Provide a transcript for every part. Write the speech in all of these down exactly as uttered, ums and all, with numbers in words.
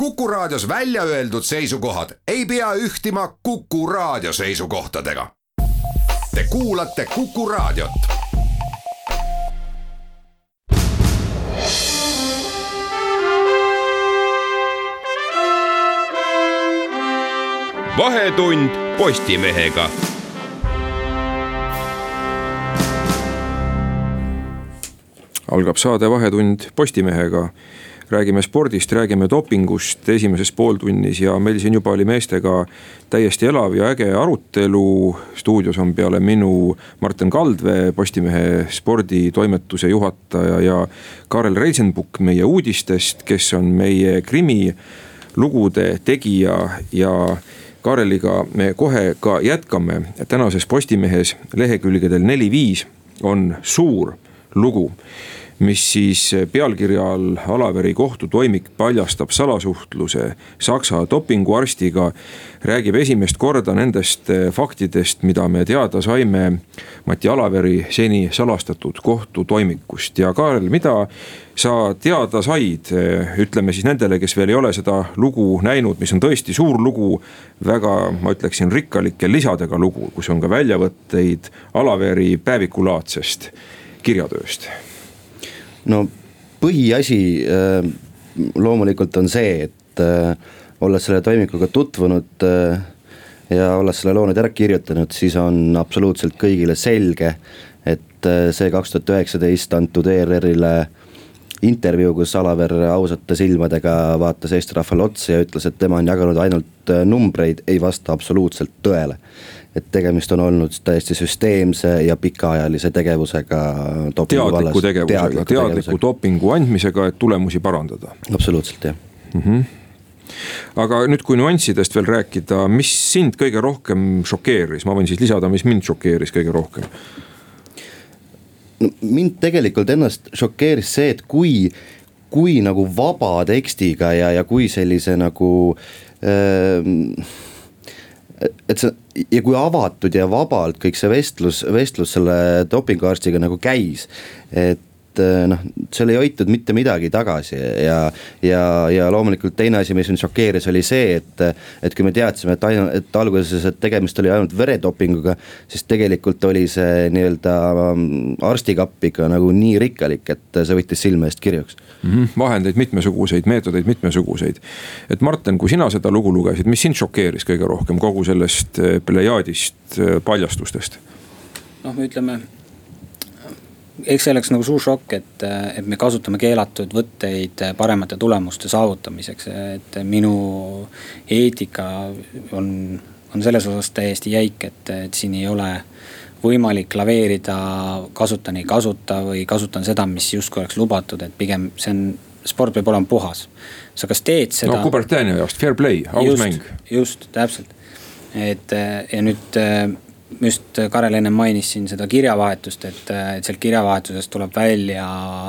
Kuku Raadios välja öeldud seisukohad ei pea ühtima Kuku Raadio seisukohtadega. Te kuulate Kuku Raadiot. Vahetund Postimehega. Algab saade Vahetund Postimehega. Räägime spordist, räägime dopingust esimeses pooltunnis ja meil siin juba oli meestega täiesti elav ja äge arutelu. Stuudios on peale minu Martin Kaldvee, Postimehe sporditoimetuse juhataja, ja Karel Reisenbuk meie uudistest, kes on meie krimi lugude tegija, ja Kareliga me kohe ka jätkame. Tänases Postimehes lehekülgedel neli viis on suur lugu, mis siis pealkirja all Alaveri kohtutoimik paljastab salasuhtluse Saksa dopinguarstiga, räägib esimest korda nendest faktidest, mida me teada saime Mati Alaveri seni salastatud kohtutoimikust. Ja Kaarel, mida sa teada said, ütleme siis nendele, kes veel ei ole seda lugu näinud, mis on tõesti suur lugu, väga, ma ütleksin, rikkalike lisadega lugu, kus on ka väljavõtteid Alaveri päevikulaadsest kirjatööst? No põhiasi äh, loomulikult on see, et äh, olles selle toimikuga tutvunud äh, ja olles selle loo nüüd ära kirjutanud, siis on absoluutselt kõigile selge, et äh, see kaks tuhat üheksateist antud E R R-ile intervjuu, kus Alaver ausate silmadega vaatas Eesti rahvale otsa ja ütles, et tema on jaganud ainult numbreid, ei vasta absoluutselt tõele. Et tegemist on olnud täiesti süsteemse ja pikaajalise tegevusega teadliku tegevusega, teadliku, teadliku dopingu andmisega, et tulemusi parandada. Absoluutselt, jah. Mm-hmm. Aga nüüd, kui nüanssidest veel rääkida, mis sind kõige rohkem šokeeris? Ma võin siis lisada, mis mind šokeeris kõige rohkem. No, mind tegelikult ennast šokeeris see, et kui, kui nagu vaba tekstiga ja, ja kui sellise nagu äh, et see, ja kui avatud ja vabalt kõik see vestlus, vestlus selle dopinguarstiga nagu käis, et noh, seal ei hoitud mitte midagi tagasi ja, ja, ja loomulikult teine asi, mis mind šokeeris, oli see, et, et kui me teadsime, et, ainu, et alguses et tegemist oli ainult veredopinguga, siis tegelikult oli see nii-öelda arstikapp ikka nagu nii rikkalik, et see võttis silme eest kirjuks. Mm-hmm. Vahendeid mitmesuguseid, meetodeid mitmesuguseid. Et Martin, kui sina seda lugu lugesid, mis sind šokeeris kõige rohkem kogu sellest plejaadist paljastustest? Noh, me ütleme, eks see oleks nagu suur šokk, et, et me kasutame keelatud võtteid paremate tulemuste saavutamiseks, et minu eetika on, on selles osas täiesti jäik, et, et siin ei ole võimalik laveerida, kasutan ei kasuta või kasutan seda, mis justkui oleks lubatud, et pigem see on, sport peab olema puhas. Sa kas teed seda... No Kubertani jaost, fair play, aus just, mäng. Just, täpselt. Et, ja nüüd just Karel enne mainis siin seda kirjavahetust, et, et sealt kirjavahetusest tuleb välja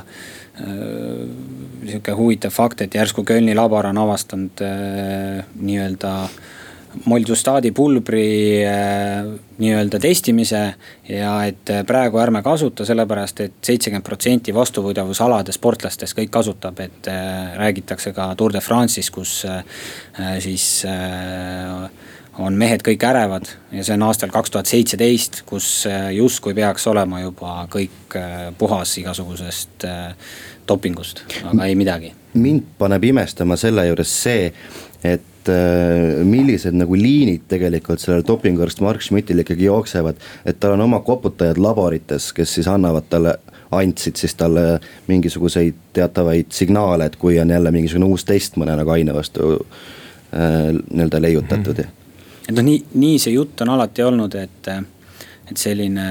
äh, niisugune huvitav fakt, et järsku Kölni labar on avastanud äh, nii-öelda moldustadi pulbri äh, nii-öelda testimise ja et praegu ärme kasuta sellepärast, et seitsekümmend protsenti vastuvõidavusalade sportlastest kõik kasutab, et äh, räägitakse ka Tour de France'is, kus äh, siis äh, on mehed kõik ärevad ja see on aastal kaks tuhat seitseteist, kus justkui peaks olema juba kõik puhas igasugusest dopingust, aga ei midagi. Mind paneb imestama selle juures see, et millised nagu liinid tegelikult sellel dopinguarst Mark Schmidtil ikkagi jooksevad, et tal on oma koputajad laborites, kes siis annavad talle, andsid siis talle mingisuguseid teatavaid signaale, et kui on jälle mingisugune uus test mõne nagu aine vastu äh, nii-öelda leiutatud mm-hmm. Et no nii, nii see jutt on alati olnud, et, et selline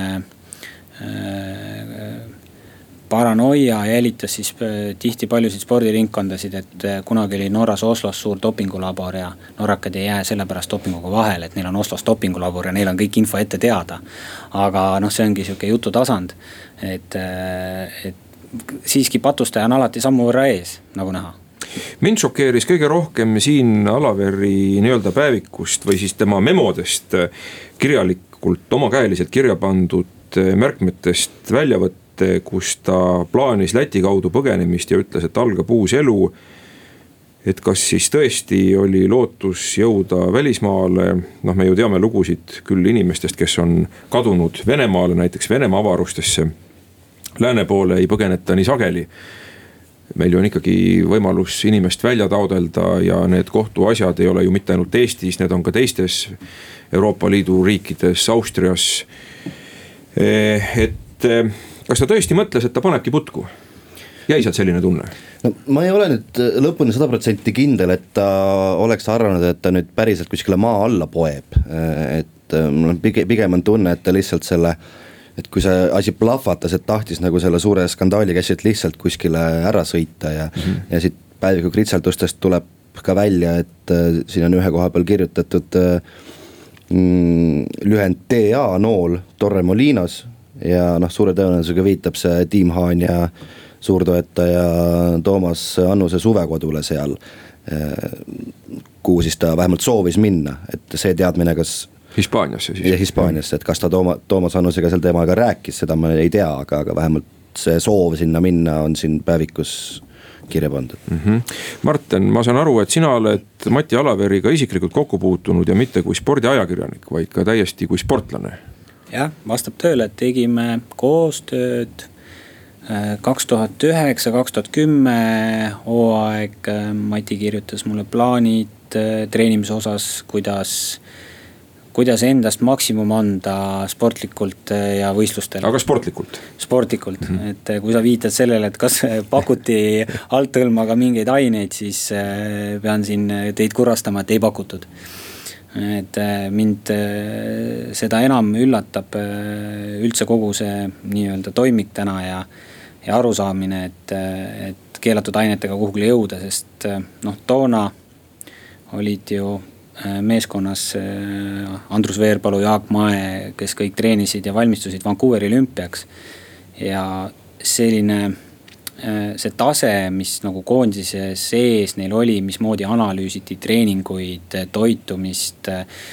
äh, paranoia jälitas siis tihti paljusid spordiringkondasid, et kunagi oli Norras Oslos suur dopingulabor ja norrakad ei jää sellepärast dopinguga vahel, et neil on Oslos dopingulabor ja neil on kõik info ette teada. Aga noh, see ongi siuke jutu tasand, et, et siiski patustaja on alati sammu võrra ees, nagu näha. Mind šokeeris kõige rohkem siin Alaveri nii-öelda päevikust või siis tema memodest kirjalikult omakäeliselt kirja pandud märkmetest väljavõtte, kus ta plaanis Läti kaudu põgenemist ja ütles, et algab uus elu. et kas siis tõesti oli lootus jõuda välismaale, noh me ju teame lugusid küll inimestest, kes on kadunud Venemaale, näiteks Venemaa avarustesse, lääne poole ei põgeneta nii sageli. Meil ju on ikkagi võimalus inimest välja taodelda ja need kohtuasjad ei ole ju mitte ainult Eestis, need on ka teistes Euroopa Liidu riikides, Austrias. Et kas ta tõesti mõtles, et ta panebki putku? Jäi sealt selline tunne? No, ma ei ole nüüd lõpuni sada protsenti kindel, et ta oleks arvanud, et ta nüüd päriselt kuskile maa alla poeb. Et pigem on tunne, et ta lihtsalt selle, et kui see asi plahvatas, et tahtis nagu selle suure skandaali käsilt lihtsalt kuskile ära sõita ja, mm-hmm. ja siit päeviku kritseldustest tuleb ka välja, et siin on ühe koha peal kirjutatud mm, lühend T A nool Torremolinos ja noh, suure tõenäosusega viitab see Tiim Haan ja suurtoetaja Toomas Annuse suvekodule seal, kuhu siis ta vähemalt soovis minna, et see teadmine, kas Hispaaniasse siis. Ja Hispaaniasse, et kas ta Tooma, Toomas Annusega seal temaga rääkis, seda ma ei tea, aga, aga vähemalt see soov sinna minna on siin päevikus kirja pandud. Mm-hmm. Marten, ma saan aru, et sina oled Mati Alaveriga isiklikult kokku puutunud ja mitte kui spordiajakirjanik, vaid ka täiesti kui sportlane. Jah, vastab tööle, et tegime koostööd kaks tuhat üheksa kaks tuhat kümme hooaeg. Mati kirjutas mulle plaanid treenimise osas, kuidas kuidas endast maksimum anda sportlikult ja võistlustel. Aga sportlikult? Sportlikult, mm-hmm. et kui sa viitad sellele, et kas pakuti althõlmaga mingeid aineid, siis pean siin teid kurastama, et ei pakutud. Et mind seda enam üllatab üldse kogu see nii-öelda toimik täna ja, ja arusaamine, et, et keelatud ainetega kuhugile jõuda, sest noh, toona olid ju meeskonnas Andrus Veerpalu, Jaak Mae, kes kõik treenisid ja valmistusid Vancouveri olümpiaks ja selline see tase, mis nagu koondise sees neil oli, mismoodi analüüsiti treeninguid, toitumist,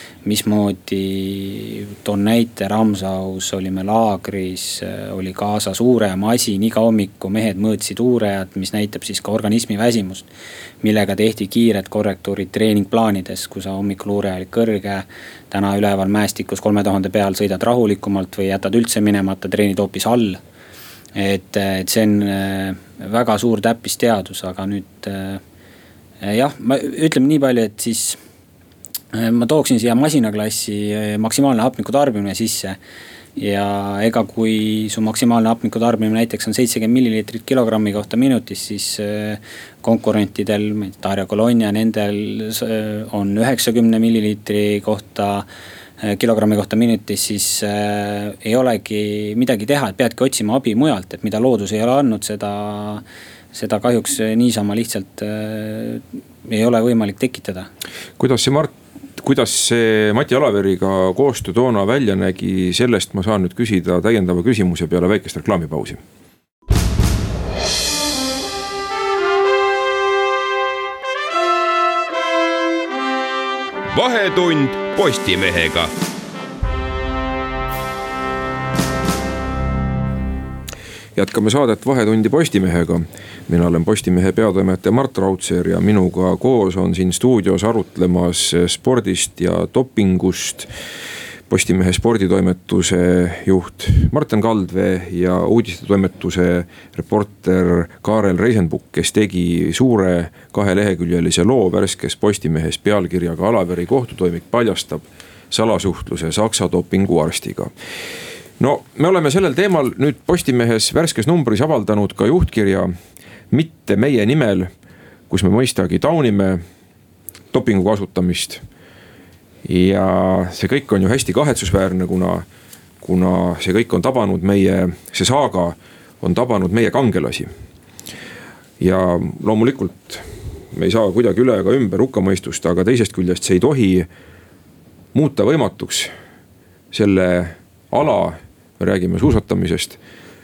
mismoodi toon näite Ramsaus, olime laagris, oli kaasa suurem masin, iga hommiku mehed mõõtsid uurejad, mis näitab siis ka organismi väsimust, millega tehti kiired korrektuurid treeningplaanides, kui sa hommikul uureja oli kõrge, täna üleval mäestikus kolme tuhande peal sõidad rahulikumalt või jätad üldse minemata, treenid hoopis all. Et, et see on väga suur täppisteadus, aga nüüd jah, ma ütleme nii palju, et siis ma tooksin siia masinaklassi maksimaalne hapniku tarbimine sisse ja ega kui su maksimaalne hapniku tarbimine näiteks on seitsekümmend milliliitrit kilogrammi kohta minutis, siis konkurentidel, Darja Kolonia, nendel on üheksakümmend milliliitri kohta kilogrammi kohta minutis, siis äh, ei olegi midagi teha, et peadki otsima abi mujalt, et mida loodus ei ole andnud, seda, seda kahjuks niisama lihtsalt äh, ei ole võimalik tekitada. Kuidas see Mart, kuidas see Mati Alaveriga koostöö toona välja nägi, sellest ma saan nüüd küsida täiendava küsimuse peale väikest reklaamipausi. Vahetund Postimehega. Jätkame saadet Vahetundi Postimehega. Mina olen Postimehe peatoimetaja Mart Raudseer ja minuga koos on siin stuudios arutlemas spordist ja dopingust Postimehe sporditoimetuse juht Marten Kaldvee ja uudistetoimetuse reporter Kaarel Reisenbuk, kes tegi suure kaheleheküljelise loo värskes Postimehes pealkirjaga Alaveri kohtutoimik paljastab salasuhtluse Saksa dopinguarstiga. No me oleme sellel teemal nüüd Postimehes värskes numbris avaldanud ka juhtkirja mitte meie nimel, kus me mõistagi taunime dopingu kasutamist. Ja see kõik on ju hästi kahetsusväärne, kuna, kuna see kõik on tabanud meie, see saaga on tabanud meie kangelasi. Ja loomulikult me ei saa kuidagi üle ega ümber hukkamõistust, aga teisest küljest see ei tohi muuta võimatuks selle ala, me räägime suusatamisest,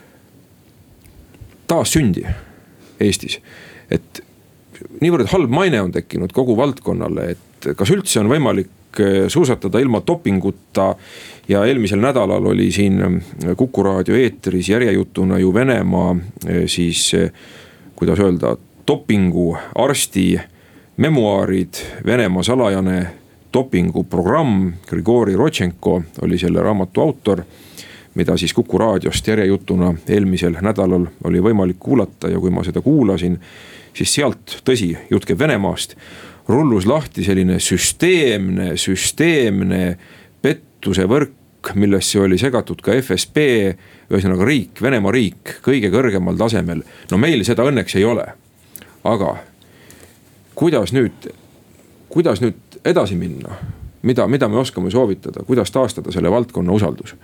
taas sündi Eestis. Et niivõrd halb maine on tekkinud kogu valdkonnale, et kas üldse on võimalik suusatada ilma dopinguta ja eelmisel nädalal oli siin Kuku raadio eetris järjejutuna ju Venemaa siis, kuidas öelda, dopingu arsti memuaarid, Venemaa salajane dopinguprogramm, Grigori Rodtšenko oli selle raamatu autor, mida siis Kuku raadiost järjejutuna eelmisel nädalal oli võimalik kuulata ja kui ma seda kuulasin, siis sealt, tõsi, jutt käib Venemaast, rullus lahti selline süsteemne, süsteemne pettuse võrk, millesse oli segatud ka F S B, ühesõnaga riik, Venemaa riik, kõige kõrgemal tasemel. No meil seda õnneks ei ole. Aga kuidas nüüd, kuidas nüüd edasi minna? Mida, mida me oskame soovitada? Kuidas taastada selle valdkonna usaldus?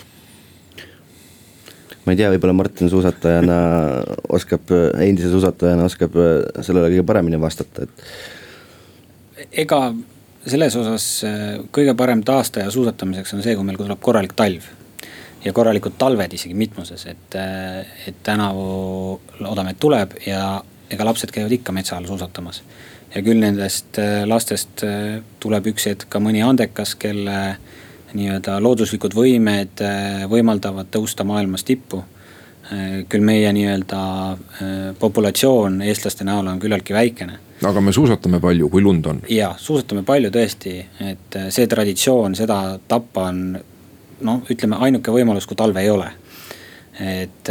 Ma ei tea, võib-olla Martin suusatajana oskab, endise suusatajana oskab sellele kõige paremini vastata. Et... Ega selles osas kõige parem taastaja suusatamiseks on see, kui meil tuleb korralik talv. Ja korralikud talved isegi mitmuses, et, et tänavu loodame, et tuleb ja ega lapsed käivad ikka metsa all suusatamas. Ja küll nendest lastest tuleb üks hetk ka mõni andekas, kelle nii-öelda looduslikud võimed võimaldavad tõusta maailmas tippu. Küll meie nii-öelda populatsioon eestlaste näol on küllaltki väikene. Aga me suusatame palju, kui lund on. Ja, suusatame palju tõesti, et see traditsioon, seda tappa on, no ütleme, ainuke võimalus, kui talve ei ole. Et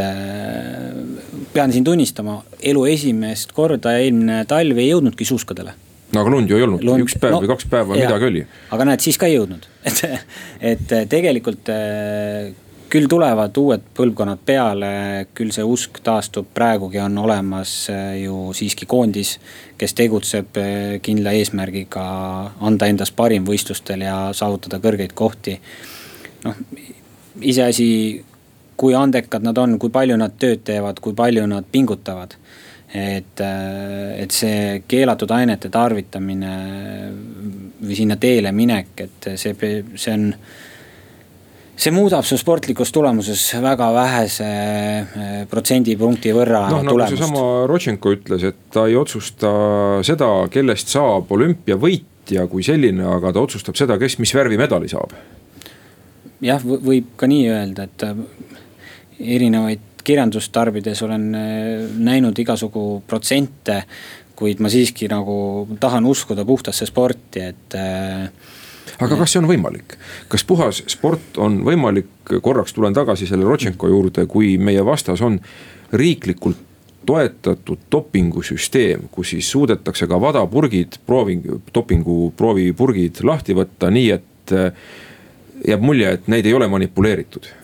pean siin tunnistama, elu esimest korda eelmine talv ei jõudnudki suuskadele. No aga lund ju ei olnud, lund, üks päev no, või kaks päeva, jah, midagi oli. Aga näed, siis ka ei jõudnud. Et, et tegelikult küll tulevad uued põlvkonnad peale, küll see usk taastub, praegugi on olemas ju siiski koondis, kes tegutseb kindla eesmärgiga anda endas parim võistlustel ja saavutada kõrgeid kohti. Noh, iseasi, kui andekad nad on, kui palju nad tööd teevad, kui palju nad pingutavad. Et, et see keelatud ainete tarvitamine või sinna teele minek, et see, see on, see muudab su sportlikus tulemuses väga vähese protsendipunkti võrra no, tulemust. Nagu see sama Rodtšenko ütles, et ta ei otsusta seda, kellest saab olümpia võitja kui selline, aga ta otsustab seda, kes mis värvi medali saab. Jah, võib ka nii öelda, et erinevaid kirjandust tarbides olen näinud igasugu protsente, kuid ma siiski nagu tahan uskuda puhtasse sporti, et... Aga kas see on võimalik? Kas puhas sport on võimalik, korraks tulen tagasi selle Rodtšenko juurde, kui meie vastas on riiklikult toetatud dopingusüsteem, kus siis suudetakse ka vadapurgid, prooving, dopingu proovipurgid lahti võtta nii, et jääb mulje, et neid ei ole manipuleeritud.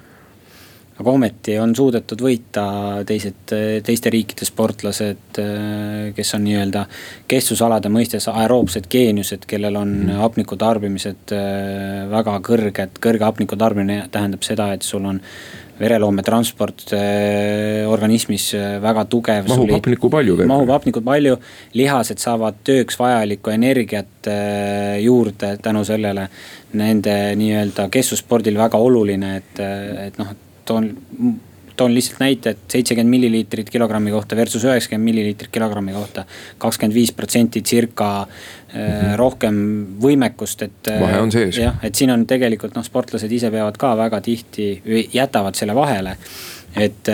Aga ometi on suudetud võita teised, teiste riikide sportlased, kes on nii-öelda kestsusalade mõistes aeroobsed geeniused, kellel on hapniku tarbimised väga kõrged. Kõrge hapniku tarbimine tähendab seda, et sul on vereloome transport organismis väga tugev. Mahub hapniku palju. Mahub hapniku palju, lihased saavad tööks vajalikku energiat juurde tänu sellele. Nende nii-öelda kestsuspordil väga oluline, et, et noh, Toon, toon lihtsalt näite, et seitsekümmend milliliitrit kilogrammi kohta versus üheksakümmend milliliitrit kilogrammi kohta, kakskümmend viis protsenti cirka mm-hmm. rohkem võimekust, et, vahe on sees. Jah, et siin on tegelikult no, sportlased ise peavad ka väga tihti, jätavad selle vahele, et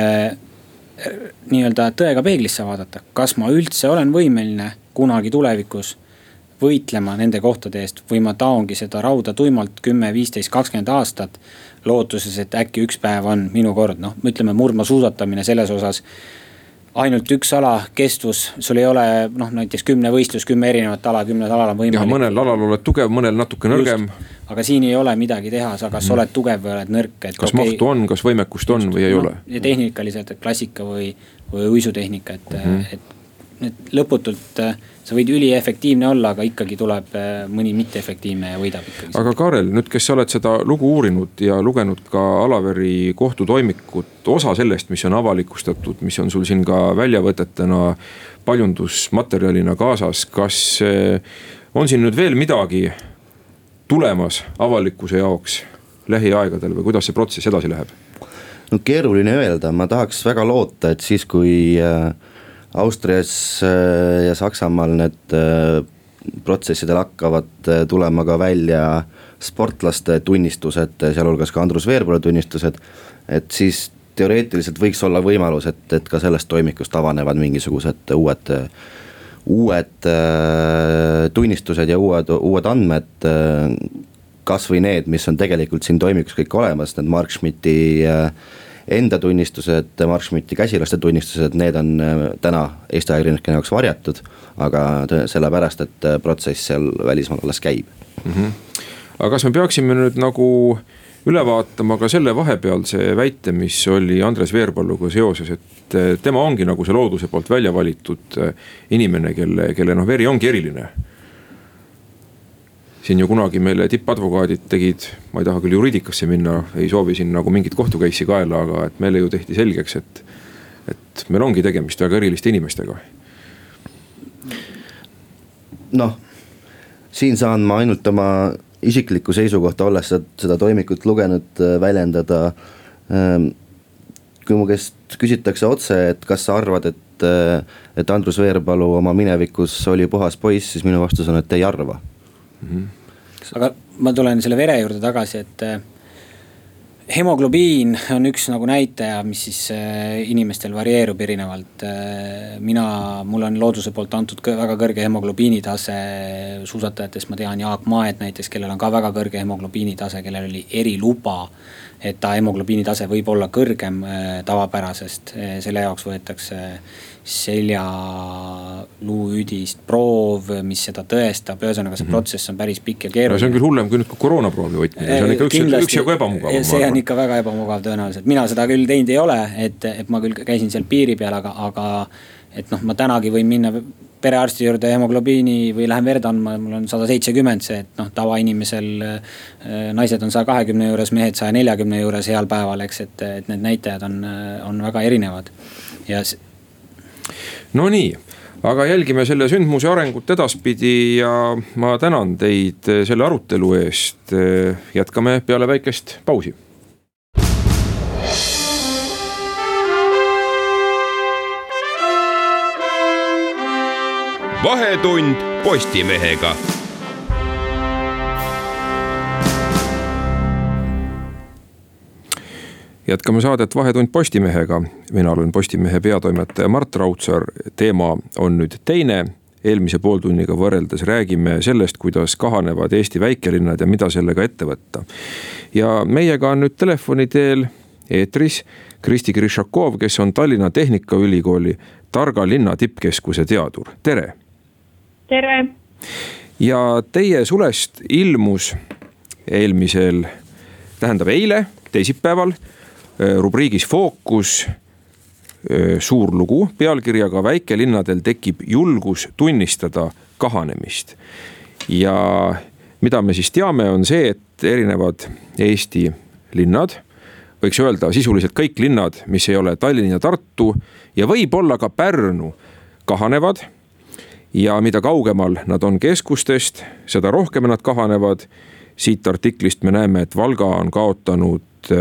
nii-öelda tõega peeglisse vaadata, kas ma üldse olen võimeline kunagi tulevikus võitlema nende kohtade eest või ma taongi seda rauda tuimalt kümme, viisteist, kakskümmend aastat lootuses, et äkki üks päev on minu kord. Noh, ütleme murdma suusatamine selles osas ainult üks ala kestvus, sul ei ole noh, näiteks kümne võistlus, kümme erinevat ala, kümnes alal on võimalik. Ja mõnel alal oled tugev, mõnel natuke nõrgem. Just, aga siin ei ole midagi teha, sa kas mm. oled tugev või oled nõrk. Et kas okay, mahtu on, kas võimekust on just, või ei no, ole? Ja tehnikaliselt, et klassika või, või uisutehnika, et, mm. et et lõputult sa võid üliefektiivne olla, aga ikkagi tuleb mõni mitteefektiivne ja võidab ikkagi. Aga Karel, nüüd kes sa oled seda lugu uurinud ja lugenud ka Alaveri kohtutoimikut, osa sellest, mis on avalikustatud, mis on sul siin ka väljavõtetena paljundusmaterjalina kaasas, kas on siin nüüd veel midagi tulemas avalikkuse jaoks lähiaegadel või kuidas see protsess edasi läheb? No keeruline öelda, ma tahaks väga loota, et siis kui Austrias ja Saksamaal need protsessidel hakkavad tulema ka välja sportlaste tunnistused, sealhulgas ka Andrus Veerpalu tunnistused, et siis teoreetiliselt võiks olla võimalus, et, et ka sellest toimikust avanevad mingisugused uued, uued tunnistused ja uued, uued andmed, kas või need, mis on tegelikult siin toimikus kõik olemas, need Mark Schmidti enda tunnistused, Mark Schmidti käsilaste tunnistused, need on täna Eesti ajakirjanike jaoks varjatud, aga sellepärast, et protsess seal välismaal alles käib. Mm-hmm. Aga kas me peaksime nüüd nagu üle vaatama ka selle vahepealse väite, mis oli Andres Veerpalluga seoses, et tema ongi nagu see looduse poolt välja valitud inimene, kelle, kelle noh, veri ongi eriline. Siin ju kunagi meile tippadvokaadid tegid, ma ei taha küll juriidikasse minna, ei soovi siin nagu mingit kohtukeissi kaela, aga et meile ju tehti selgeks, et, et meil ongi tegemist väga eriliste inimestega. Noh, siin saan ma ainult oma isiklikku seisukohta olles seda, seda toimikut lugenud väljendada. Kui mu käest küsitakse otse, et kas sa arvad, et, et Andrus Veerpalu oma minevikus oli puhas poiss, siis minu vastus on, et ei arva. Mm-hmm. Aga ma tulen selle vere juurde tagasi, et hemoglobiin on üks nagu näitaja, mis siis inimestel varieerub erinevalt. Mina, mul on looduse poolt antud väga kõrge hemoglobiini tase, suusatajates ma tean Jaak Maed näiteks, kellel on ka väga kõrge hemoglobiini tase, kellel oli eriluba, et ta hemoglobiini tase võib olla kõrgem tavapärasest. Selle jaoks võetakse selja luuüdist proov, mis seda tõestab, ühesõnaga see protsess on päris pikk ja keeruline. No see on küll hullem kui nüüd koroonaproovi võtmine, see on ikka üks, üks jagu ebamugav. See on ikka väga ebamugav tõenäoliselt, mina seda küll teinud ei ole, et, et ma küll käisin seal piiri peal, aga, aga et noh, ma tänagi võin minna perearsti juurde hemoglobiini või lähen verd andma, mul on sada seitsekümmend see, et noh, tavainimesel naised on sada kahekümne juures, mehed sada neljakümne juures heal päeval, eks, et, et need näitajad on, on väga erinevad. Ja no nii, aga jälgime selle sündmuse arengut edaspidi ja ma tänan teid selle arutelu eest. Jätkame peale väikest pausi. Vahetund Postimehega. Jätkame saadet Vahetund Postimehega. Mina olen Postimehe peatoimetaja Mart Raudsaar. Teema on nüüd teine. Eelmise pooltunniga võrreldes räägime sellest, kuidas kahanevad Eesti väikelinnad ja mida sellega ette võtta. Ja meiega on nüüd telefoni teel eetris Kristi Krishakov, kes on Tallinna Tehnikaülikooli Targa linna tippkeskuse teadur. Tere! Tere! Ja teie sulest ilmus eelmisel, tähendab eile, teisipäeval, rubriigis Fookus suur lugu pealkirjaga Väikelinnadel tekib julgus tunnistada kahanemist. Ja mida me siis teame on see, et erinevad Eesti linnad, võiks öelda sisuliselt kõik linnad, mis ei ole Tallinn ja Tartu ja võib-olla ka Pärnu, kahanevad. Ja mida kaugemal nad on keskustest, seda rohkem nad kahanevad. Siit artiklist me näeme, et Valga on kaotanud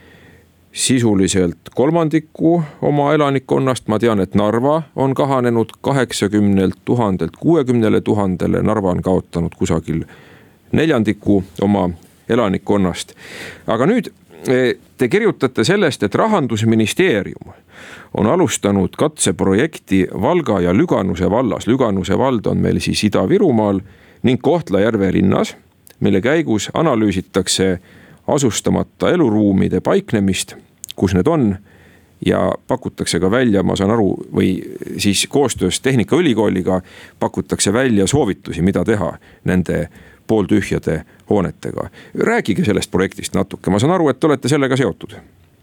sisuliselt kolmandiku oma elanikkonnast. Ma tean, et Narva on kahanenud kaheksakümnelt tuhandelt kuuekümnele tuhandele. Narva on kaotanud kusagil neljandiku oma elanikkonnast. Aga nüüd te kirjutate sellest, et Rahandusministeerium on alustanud katseprojekti Valga ja Lüganuse vallas. Lüganuse vald on meil siis Ida-Virumaal ning Kohtla-Järve linnas, mille käigus analüüsitakse asustamata eluruumide paiknemist, kus need on ja pakutakse ka välja, ma saan aru, või siis koostöös Tehnikaülikooliga pakutakse välja soovitusi, mida teha nende pooltühjade hoonetega. Rääkige sellest projektist natuke, ma saan aru, et te olete sellega seotud.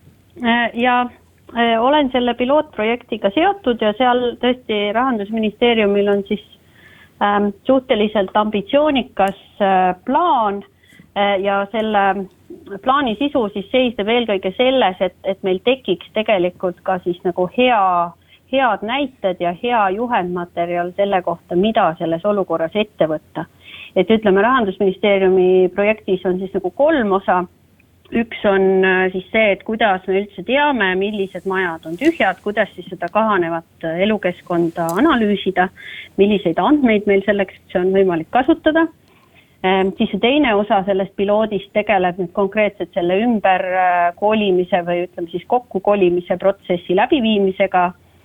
Ja olen selle pilootprojektiga seotud ja seal tõesti Rahandusministeeriumil on siis ähm, suhteliselt ambitsioonikas äh, plaan äh, ja selle plaani sisu siis seisneb eelkõige selles, et, et meil tekiks tegelikult ka siis nagu hea, head näited ja hea juhendmaterjal selle kohta, mida selles olukorras ette võtta. Et ütleme, Rahandusministeeriumi projektis on siis nagu kolm osa. Üks on siis see, et kuidas me üldse teame, millised majad on tühjad, kuidas siis seda kahanevat elukeskkonda analüüsida, milliseid andmeid meil selleks see on võimalik kasutada. Siis see teine osa sellest piloodist tegeleb nüüd konkreetselt selle ümber kolimise või ütleme siis kokku kolimise protsessi läbiviimisega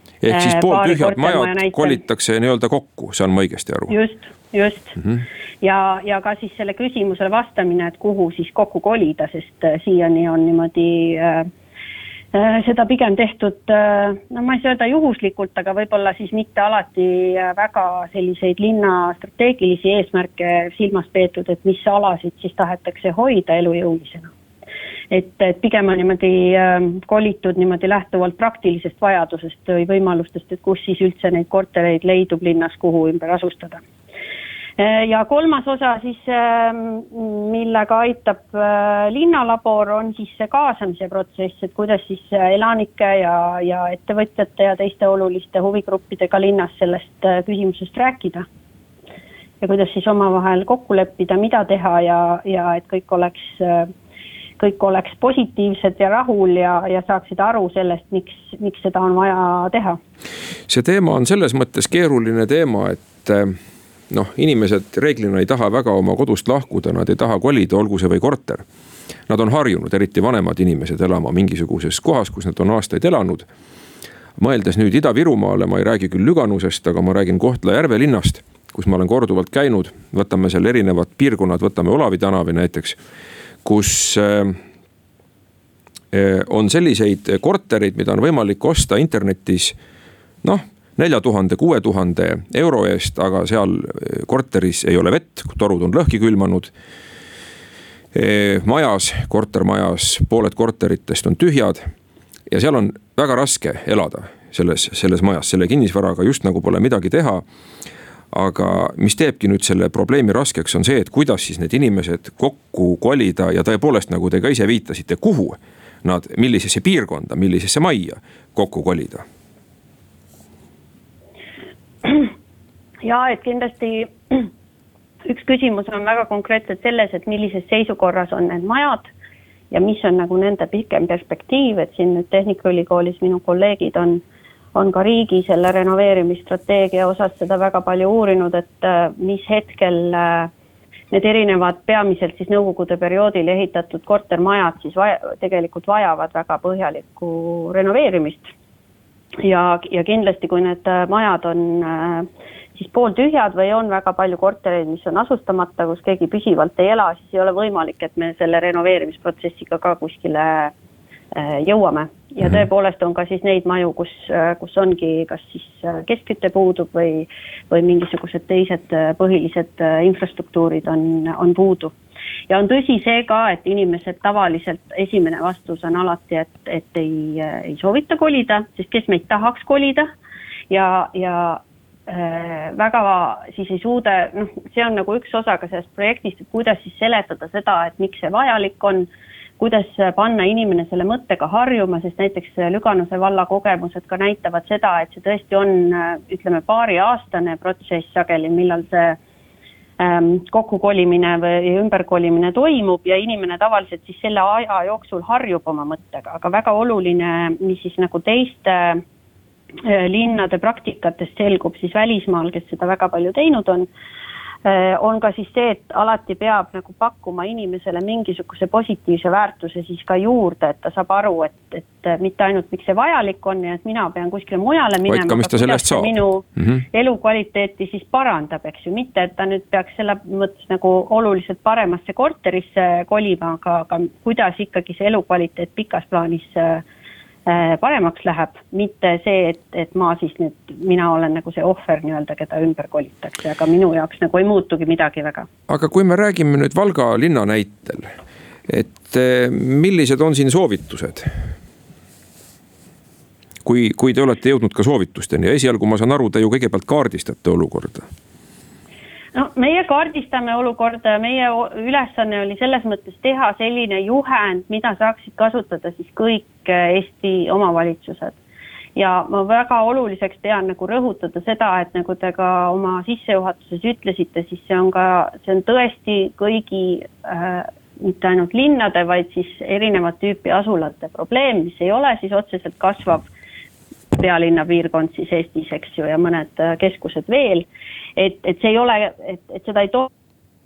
ehk siis pooltühjad majad kolitakse nii-öelda kokku, saan ma õigesti aru? Just, just. Mm-hmm. Ja, ja ka siis selle küsimusele vastamine, et kuhu siis kokku kolida, sest siiani on niimoodi äh, seda pigem tehtud, äh, no ma ei saa öelda juhuslikult, aga võib-olla siis mitte alati väga selliseid linna strateegilisi eesmärke silmas peetud, et mis alasid siis tahetakse hoida elujõulisena. Et, et pigem on niimoodi äh, kolitud niimoodi lähtuvalt praktilisest vajadusest või võimalustest, et kus siis üldse neid kortereid leidub linnas, kuhu ümber asustada. Äh, ja kolmas osa siis, äh, millega aitab äh, linnalabor, on siis see kaasamise protsess, et kuidas siis elanike ja, ja ettevõtjate ja teiste oluliste huvigruppidega linnas sellest äh, küsimusest rääkida. Ja kuidas siis omavahel kokku leppida, mida teha ja, ja et kõik oleks... Äh, kõik oleks positiivsed ja rahul ja, ja saaksid aru sellest, miks, miks seda on vaja teha. See teema on selles mõttes keeruline teema, et noh, inimesed reeglina ei taha väga oma kodust lahkuda, nad ei taha kolida, olgu see või korter. Nad on harjunud, eriti vanemad inimesed elama mingisuguses kohas, kus nad on aastaid elanud. Mõeldes nüüd Ida-Virumaale, ma ei räägi küll Lüganusest, aga ma räägin Kohtla-Järve linnast, kus ma olen korduvalt käinud, võtame seal erinevad piirkonnad, võtame Olavi tänavi näiteks, kus on selliseid korterid, mida on võimalik osta internetis noh, nelja tuhande, kuue tuhande euro eest, aga seal korteris ei ole vett, torud on lõhki külmanud. Majas, kortermajas, pooled korteritest on tühjad ja seal on väga raske elada selles, selles majas, selle kinnisvaraga just nagu pole midagi teha. Aga mis teebki nüüd selle probleemi raskeks on see, et kuidas siis need inimesed kokku kolida ja tõepoolest, nagu te ka ise viitasite, kuhu nad, millisesse piirkonda, millisesse majja kokku kolida? Ja, et kindlasti üks küsimus on väga konkreetselt selles, et millises seisukorras on need majad ja mis on nagu nende pikem perspektiiv, et siin nüüd Tehnikaülikoolis minu kolleegid on on ka riigi selle renoveerimisstrateegia osas seda väga palju uurinud, et mis hetkel need erinevad peamiselt siis nõukogude perioodil ehitatud kortermajad siis vaja, tegelikult vajavad väga põhjalikku renoveerimist. Ja, ja kindlasti, kui need majad on siis pooltühjad või on väga palju kortereid, mis on asustamata, kus keegi püsivalt ei ela, siis ei ole võimalik, et me selle renoveerimisprotsessiga ka kuskile jõuame. Ja tõepoolest on ka siis neid maju, kus, kus ongi kas siis keskkütte puudub või, või mingisugused teised põhilised infrastruktuurid on, on puudu. Ja on tõsi see ka, et inimesed tavaliselt esimene vastus on alati, et, et ei, ei soovita kolida, sest kes meid tahaks kolida ja, ja äh, väga siis ei suuda, noh, see on nagu üks osa ka sellest projektist, et kuidas siis seletada seda, et miks see vajalik on, kuidas panna inimene selle mõttega harjuma, sest näiteks Lüganuse valla kogemused ka näitavad seda, et see tõesti on, ütleme, paari aastane protsess sageli, millal see ähm, kokkukolimine või ümberkolimine toimub ja inimene tavaliselt siis selle aja jooksul harjub oma mõttega, aga väga oluline, mis siis nagu teiste äh, linnade praktikatest selgub siis välismaal, kes seda väga palju teinud on, on ka siis see, et alati peab nagu pakkuma inimesele mingisuguse positiivse väärtuse siis ka juurde, et ta saab aru, et, et mitte ainult miks see vajalik on ja et mina pean kuskile mujale minema, aga kuidas see minu mm-hmm. elukvaliteeti siis parandab, eks ju, mitte et ta nüüd peaks selle mõttes nagu oluliselt paremasse korterisse kolima, aga, aga kuidas ikkagi see elukvaliteet pikas plaanis paremaks läheb, mitte see, et, et ma siis nüüd, mina olen nagu see ohver nii-öelda, keda ümber kolitakse, aga minu jaoks nagu ei muutugi midagi väga. Aga kui me räägime nüüd Valga linna näitel, et millised on siin soovitused? Kui, kui te olete jõudnud ka soovitusteni ja esialgu ma saan aru, te ju kõigepealt kaardistate olukorda. No, meie kaardistame olukorda ja meie ülesanne oli selles mõttes teha selline juhend, mida saaksid kasutada siis kõik Eesti omavalitsused. Ja ma väga oluliseks pean nagu rõhutada seda, et nagu te ka oma sissejuhatuses ütlesite, siis see on ka, see on tõesti kõigi äh, mitte ainult linnade, vaid siis erinevat tüüpi asulate probleem, mis ei ole siis otseselt kasvav pealinna piirkond siis Eestis, eks ju, ja mõned keskused veel, et, et see ei ole, et, et seda ei too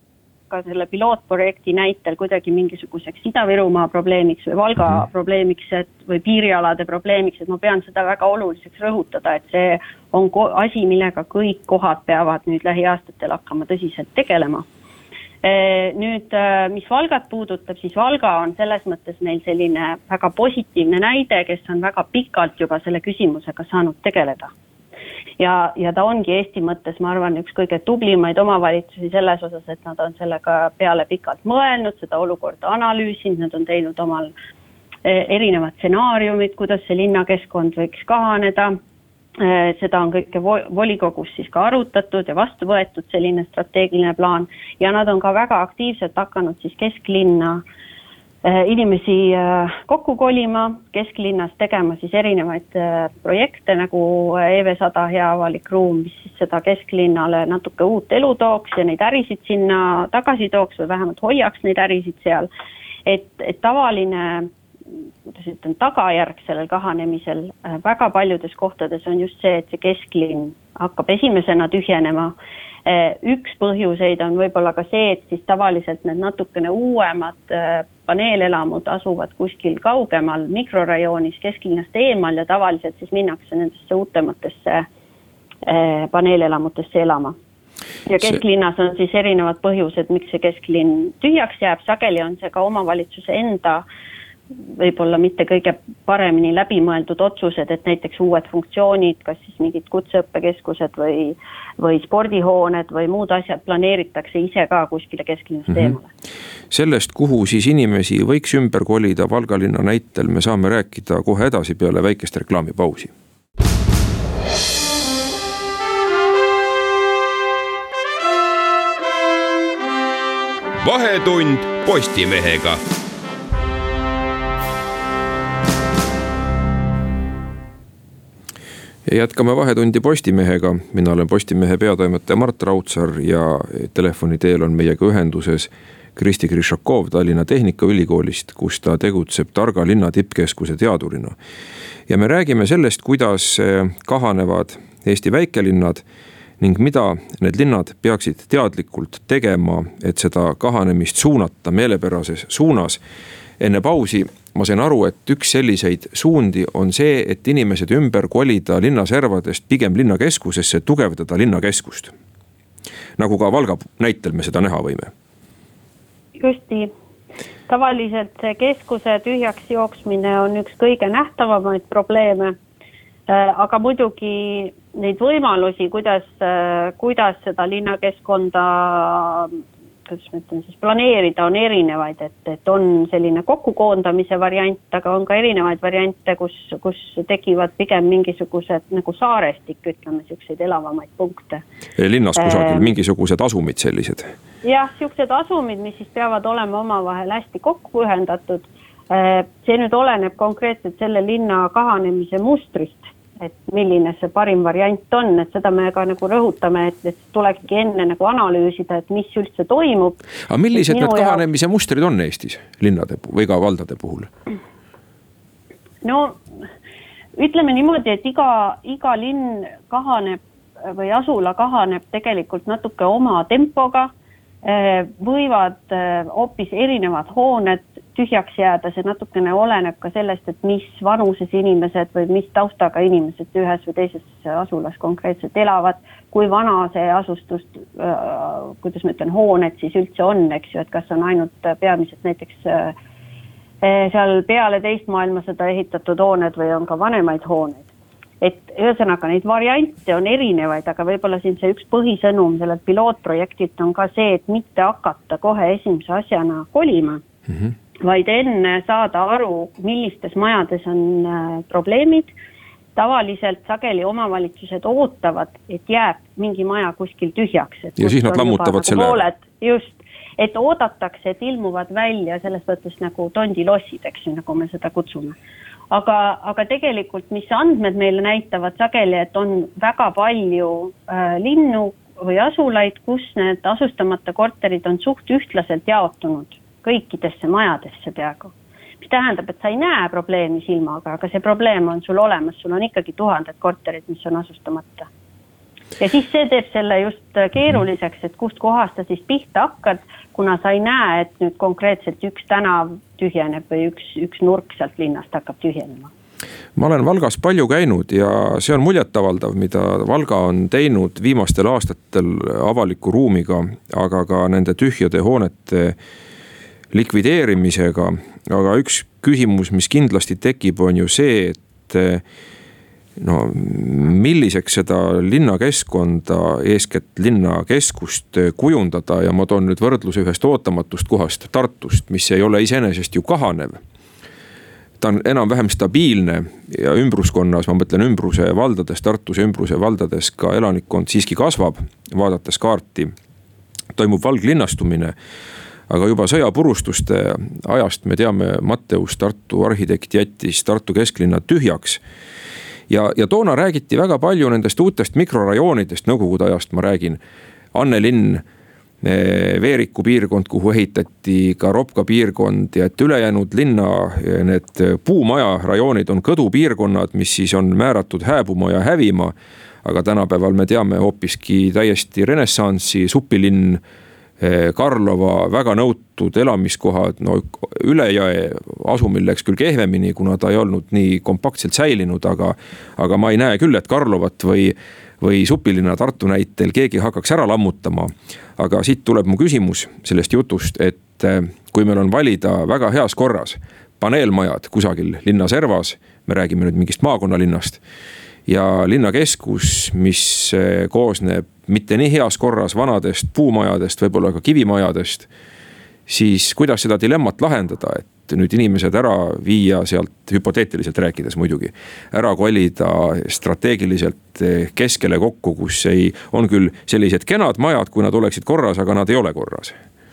hakka selle pilootprojekti näitel kuidagi mingisuguseks Ida-Virumaa probleemiks või Valga mm-hmm. probleemiks et, või piirialade probleemiks, et ma pean seda väga oluliseks rõhutada, et see on ko- asi, millega kõik kohad peavad nüüd lähiaastatel hakkama tõsiselt tegelema. Nüüd, mis Valgat puudutab, siis Valga on selles mõttes meil selline väga positiivne näide, kes on väga pikalt juba selle küsimusega saanud tegeleda. Ja, ja ta ongi Eesti mõttes, ma arvan, üks kõige tublimaid omavalitsusi selles osas, et nad on sellega peale pikalt mõelnud, seda olukorda analüüsinud, nad on teinud omal erinevad stsenaariumid, kuidas see linnakeskkond võiks kahaneda. Seda on kõike volikogus siis ka arutatud ja vastu võetud selline strateegiline plaan ja nad on ka väga aktiivselt hakanud siis kesklinna inimesi kokku kolima, kesklinnas tegema siis erinevaid projekte nagu E V sada hea avalik ruum, mis siis seda kesklinnale natuke uut elu tooks ja neid ärisid sinna tagasi tooks või vähemalt hoiaks neid ärisid seal, et, et tavaline kuidas ütlen, tagajärg sellel kahanemisel väga paljudes kohtades on just see, et see kesklinn hakkab esimesena tühjenema. Üks põhjuseid on võib-olla ka see, et siis tavaliselt need natukene uuemad paneelelamud asuvad kuskil kaugemal mikrorajoonis kesklinnast eemal ja tavaliselt siis minnakse nendesse uutematesse paneelelamutesse elama. Ja kesklinnas on siis erinevad põhjused, miks see kesklinn tühjaks jääb, sageli on see ka omavalitsuse enda võib-olla mitte kõige paremini läbimõeldud otsused, et näiteks uued funktsioonid, kas siis mingid kutseõppekeskused või, või spordihooned või muud asjad planeeritakse ise ka kuskile kesklinnast mm-hmm. eemale. Sellest, kuhu siis inimesi võiks ümber kolida Valga linna näitel, me saame rääkida kohe edasi peale väikest reklaamipausi. Vahetund Postimehega. Ja jätkame Vahetundi Postimehega. Mina olen Postimehe peatoimetaja Mart Raudsaar ja telefoni teel on meiega ühenduses Kristi Krišakov Tallinna Tehnikaülikoolist, kus ta tegutseb Targa linna tippkeskuse teadurina. Ja me räägime sellest, kuidas kahanevad Eesti väikelinnad ning mida need linnad peaksid teadlikult tegema, et seda kahanemist suunata meelepärases suunas. Enne pausi ma sain aru, et üks selliseid suundi on see, et inimesed ümber kolida linnaservadest pigem linnakeskusesse, tugevdada linnakeskust. Nagu ka Valga näitel me seda näha võime. Justi. Tavaliselt see keskuse tühjaks jooksmine on üks kõige nähtavamaid probleeme, aga muidugi neid võimalusi, kuidas, kuidas seda linnakeskkonda kuidas ma ütlen, siis planeerida on erinevaid, et, et on selline kokkukoondamise variant, aga on ka erinevaid variante, kus, kus tekivad pigem mingisugused nagu saarestik, ütleme, selliseid elavamaid punkte. Linnas kusagil mingisugused asumid sellised? Jah, sellised asumid, mis siis peavad olema omavahel hästi kokku ühendatud. See nüüd oleneb konkreetselt selle linna kahanemise mustrist, et milline see parim variant on, et seda me ka nagu rõhutame, et, et tulekski enne nagu analüüsida, et mis üldse toimub. Aga millised need kahanemise mustrid on Eestis linnade või ka valdade puhul? No ütleme niimoodi, et iga, iga linn kahaneb või asula kahaneb tegelikult natuke oma tempoga, võivad hoopis erinevad hooned tühjaks jääda, see natukene oleneb ka sellest, et mis vanuses inimesed või mis taustaga inimesed ühes või teises asulas konkreetselt elavad, kui vana see asustust, kuidas ma ütlen, hooned siis üldse on, eks ju, et kas on ainult peamiselt näiteks seal peale teist maailmasõda ehitatud hooned või on ka vanemaid hooneid. Et ühesõnaga neid variante on erinevaid, aga võib-olla siin see üks põhisõnum sellelt pilootprojektilt on ka see, et mitte hakata kohe esimese asjana kolima, mm-hmm. vaid enne saada aru, millistes majades on probleemid. Tavaliselt sageli omavalitsused ootavad, et jääb mingi maja kuskil tühjaks. Et ja siis nad lammutavad selle. Pooled, just, et oodatakse, et ilmuvad välja selles mõttes nagu tondilossid, eks ju, nagu me seda kutsume. Aga, aga tegelikult, mis andmed meile näitavad sageli, et on väga palju äh, linnu või asulaid, kus need asustamata korterid on suht ühtlaselt jaotunud kõikidesse majadesse peaaegu. Mis tähendab, et sa ei näe probleemi silmaga, aga see probleem on sul olemas, sul on ikkagi tuhanded korterid, mis on asustamata. ja siis see teeb selle just keeruliseks, et kust kohast sa siis pihta hakkad, kuna sa ei näe, et nüüd konkreetselt üks tänav tühjeneb või üks, üks nurk sealt linnast hakkab tühjenema. Ma olen Valgas palju käinud ja see on muljetavaldav, mida Valga on teinud viimastel aastatel avaliku ruumiga, aga ka nende tühjade hoonete likvideerimisega. Aga üks küsimus, mis kindlasti tekib, on ju see, et no, milliseks seda linnakeskkonda, eeskätt linnakeskust kujundada, ja ma toon nüüd võrdluse ühest ootamatust kohast Tartust, mis ei ole iseenesest ju kahanev. Ta on enam-vähem stabiilne ja ümbruskonnas, ma mõtlen ümbruse valdades, Tartuse ümbruse valdades ka elanikkond siiski kasvab, vaadates kaarti. Toimub valglinnastumine, aga juba sõjapurustuste ajast me teame, Matteus, Tartu arhitekt, jättis Tartu kesklinna tühjaks. Ja, ja toona räägiti väga palju nendest uutest mikrorajoonidest, nõukogude ajast ma räägin, Annelinn, Veeriku piirkond, kuhu ehitati ka Ropka piirkond, ja et ülejäänud linna need puumaja rajoonid on kõdupiirkonnad, mis siis on määratud hääbuma ja hävima, aga tänapäeval me teame hoopiski täiesti renessansi, Supilinn, Karlova, väga nõutud elamiskohad, no üle jõe asumil läks küll kehvemini, kuna ta ei olnud nii kompaktselt säilinud, aga, aga ma ei näe küll, et Karlovat või või Supilinna Tartu näitel keegi hakkaks ära lammutama. Aga siit tuleb mu küsimus sellest jutust, et kui meil on valida väga heas korras paneelmajad kusagil linna servas, me räägime nüüd mingist maakonnalinnast, ja linnakeskus, mis koosneb mitte nii heas korras vanadest puumajadest, võib-olla ka kivimajadest, siis kuidas seda dilemmat lahendada, et nüüd inimesed ära viia sealt, hüpoteetiliselt rääkides muidugi, ära kolida strateegiliselt keskele kokku, kus ei, on küll sellised kenad majad, kui nad oleksid korras, aga nad ei ole korras?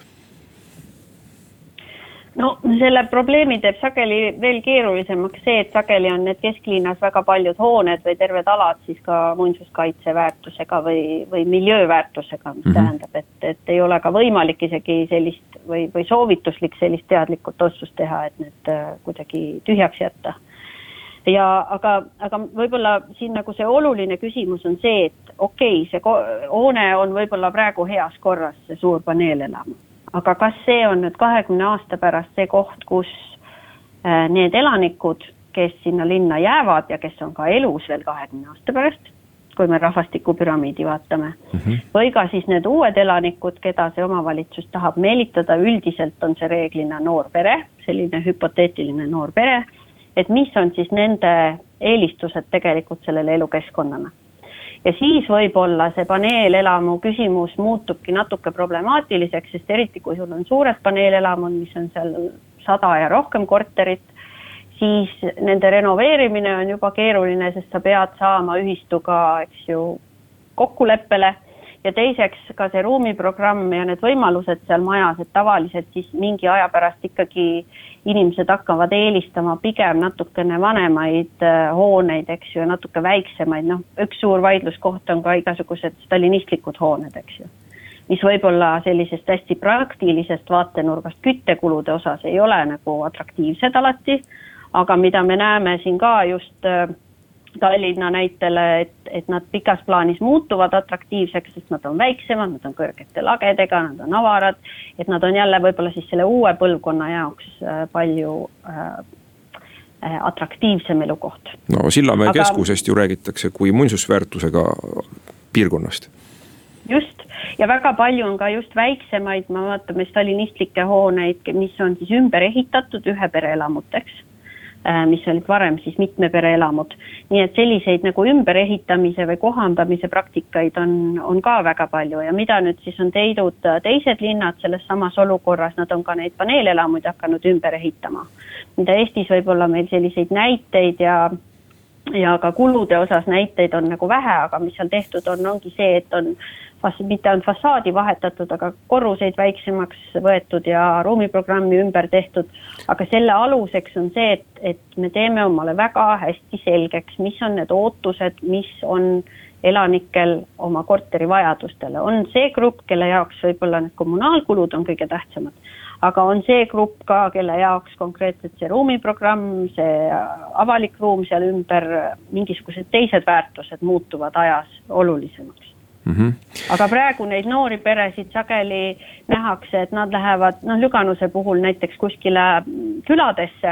No selle probleemi teeb sageli veel keerulisemaks see, et sageli on need kesklinnas väga paljud hooned või terved alad siis ka muinsuskaitseväärtusega või, või miljööväärtusega, mis mm-hmm. tähendab, et, et ei ole ka võimalik isegi sellist või, või soovituslik sellist teadlikult otsust teha, et need kuidagi tühjaks jätta. Ja aga, aga võib-olla siin nagu see oluline küsimus on see, et okei, see hoone on võib-olla praegu heas korras, see suur paneelelamu. Aga kas see on nüüd kahekümne aasta pärast see koht, kus need elanikud, kes sinna linna jäävad ja kes on ka elus veel kahekümne aasta pärast, kui me rahvastikupüramiidi vaatame, mm-hmm. või ka siis need uued elanikud, keda see omavalitsus tahab meelitada, üldiselt on see reeglina noor pere, selline hüpoteetiline noor pere, et mis on siis nende eelistused tegelikult sellele elukeskkonnana. Ja siis võib-olla see paneelelamu küsimus muutubki natuke problemaatiliseks, sest eriti kui sul on suured paneelelamud, mis on seal sada ja rohkem korterit, siis nende renoveerimine on juba keeruline, sest sa pead saama ühistuga, eks ju, kokkuleppele. Ja teiseks ka see ruumiprogramm ja need võimalused seal majas, et tavaliselt siis mingi aja pärast ikkagi inimesed hakkavad eelistama pigem natukene vanemaid hooneid, eks ju, natuke väiksemaid. No, üks suur vaidluskoht on ka igasugused stalinistlikud hooned, eks ju, mis võib-olla sellisest hästi praktilisest vaatenurgast küttekulude osas ei ole nagu atraktiivsed alati, aga mida me näeme siin ka just Tallinna näitele, et, et nad pikas plaanis muutuvad atraktiivseks, sest nad on väiksemad, nad on kõrgete lagedega, nad on avarad, et nad on jälle võib-olla siis selle uue põlvkonna jaoks palju äh, atraktiivsem elukoht. No Sillamäe Aga... keskusest ju räägitakse kui muinsusväärtusega piirkonnast. Just, ja väga palju on ka just väiksemaid, ma vaatame stalinistlikke hooneid, mis on siis ümber ehitatud ühe pereelamuteks, mis olid varem siis mitme pereelamud. Nii et selliseid nagu ümberehitamise või kohandamise praktikaid on, on ka väga palju ja mida nüüd siis on teidud teised linnad selles samas olukorras, nad on ka neid paneelelamuid hakanud ümber ehitama. Mida Eestis võib-olla meil selliseid näiteid ja, ja ka kulude osas näiteid on nagu vähe, aga mis seal tehtud on, ongi see, et on mitte on fassaadi vahetatud, aga korruseid väiksemaks võetud ja ruumiprogrammi ümber tehtud. Aga selle aluseks on see, et, et me teeme omale väga hästi selgeks, mis on need ootused, mis on elanikel oma korteri vajadustele. On see grupp, kelle jaoks võib-olla need kommunaalkulud on kõige tähtsamad, aga on see grupp ka, kelle jaoks konkreetselt see ruumiprogramm, see avalik ruum seal ümber, mingisugused teised väärtused muutuvad ajas olulisemaks. Mm-hmm. aga praegu neid noori peresid sageli nähakse, et nad lähevad noh, Lüganuse puhul näiteks kuskile küladesse,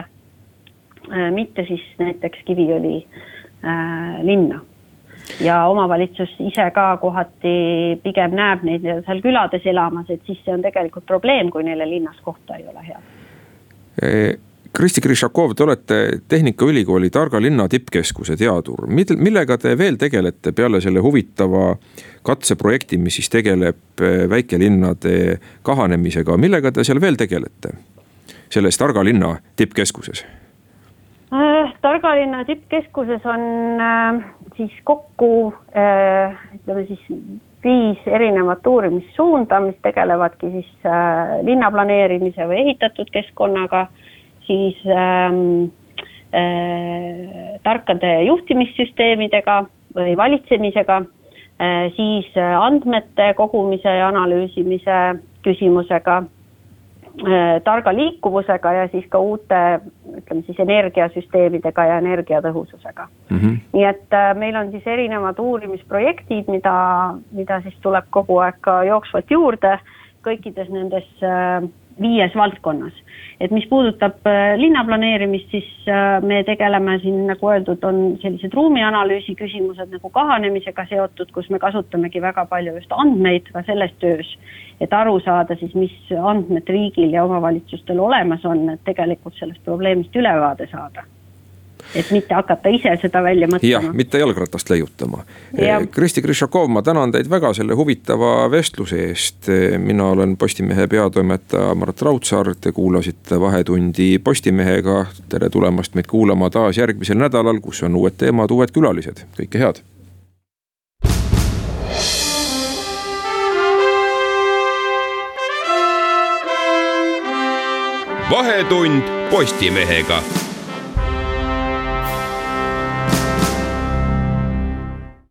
mitte siis näiteks Kiviõli äh, linna. Ja omavalitsus ise ka kohati pigem näeb neid seal külades elamas, et siis see on tegelikult probleem, kui neile linnas kohta ei ole hea. E Kristi Krišakov, te olete Tehnikaülikooli Targa linna tippkeskuse teadur. Millega te veel tegelete peale selle huvitava katseprojekti, mis siis tegeleb väikelinnade kahanemisega? Millega te seal veel tegelete selles Targa linna tippkeskuses? Targa linna tippkeskuses on äh, siis kokku äh, ütleme siis viis erinevat uurimissuunda, mis tegelevadki siis äh, linnaplaneerimise või ehitatud keskkonnaga, siis ähm, äh, tarkade juhtimissüsteemidega või valitsemisega, äh, siis andmete kogumise ja analüüsimise küsimusega, äh, targa liikuvusega ja siis ka uute ütleme siis energiasüsteemidega ja energiatõhususega. Mm-hmm. Nii et äh, meil on siis erinevad uurimisprojektid, mida, mida siis tuleb kogu aeg ka jooksvalt juurde kõikides nendes äh, viies valdkonnas. Et mis puudutab linnaplaneerimist, siis me tegeleme siin, nagu öeldud, on sellised ruumianalüüsi küsimused nagu kahanemisega seotud, kus me kasutamegi väga palju just andmeid ka selles töös, et aru saada siis, mis andmed riigil ja omavalitsustel olemas on, et tegelikult sellest probleemist ülevaade saada. Et mitte hakata ise seda välja mõtlema. Jah, mitte jalgratast leiutama. Ja. Kristi Krišakov, ma tänan teid väga selle huvitava vestluse eest. Mina olen Postimehe peatoimetaja Mart Raudsaar, te kuulasite Vahetundi Postimehega. Tere tulemast meid kuulama taas järgmisel nädalal, kus on uued teemad, uued külalised. Kõike head! Vahetund Postimehega.